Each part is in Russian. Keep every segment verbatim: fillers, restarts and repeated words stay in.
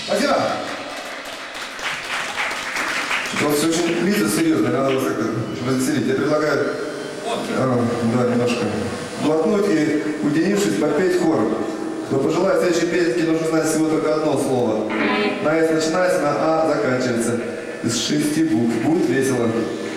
Спасибо. У вас все очень лица серьезно, надо вас как-то развеселить. Я предлагаю, а, да, немножко глотнуть и, уединившись, попеть хором. Кто пожелает в следующей песенке, нужно знать всего только одно слово. На «С» начинается, на «А» заканчивается. Из шести букв. Будет весело.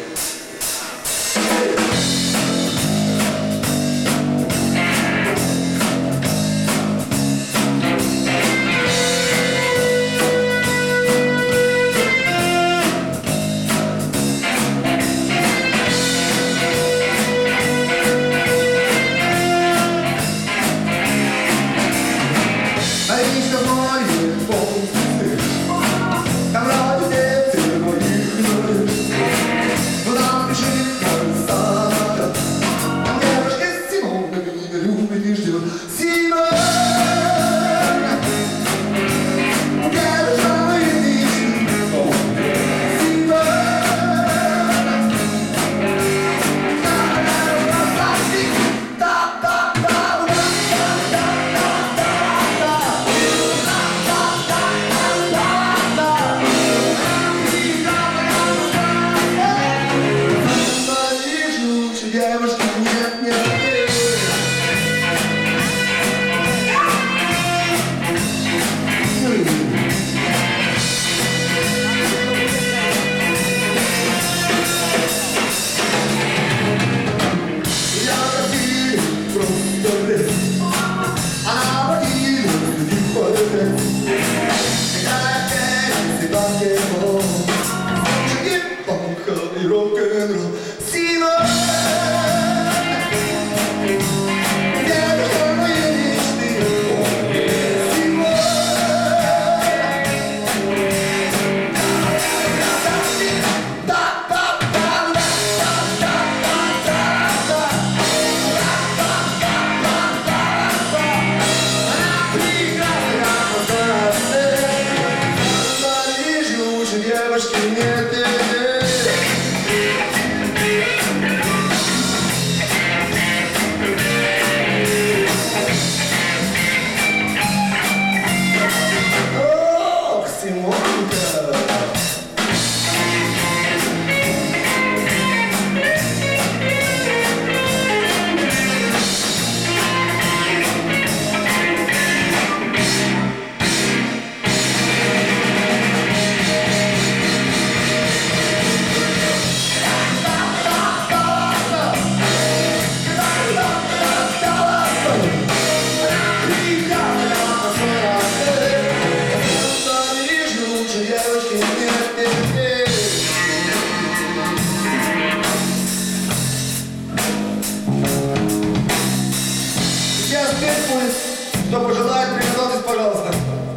Кто пожелает, приготовьтесь, пожалуйста.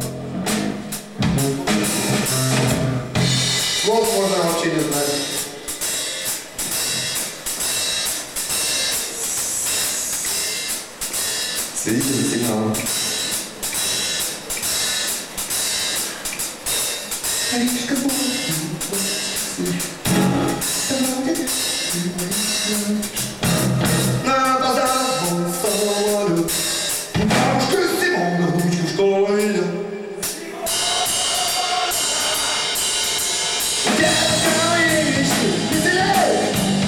Слов можно вообще не знать. Следите за сигналом. На базар мой самолет. Бабушка Симона, внучка в школе. Детка моей мечты, веселей!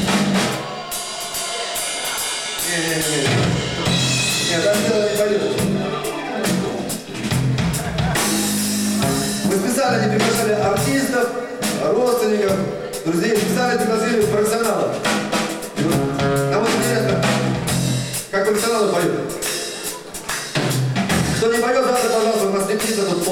Не-не-не. Нет, так дело не пойдет. Мы специально не приглашали артистов, родственников, друзей, специально пригласили профессионалов. Нам вот интересно, как профессионалы поют. Кто не поет, завтра, пожалуйста, у нас репетиция тут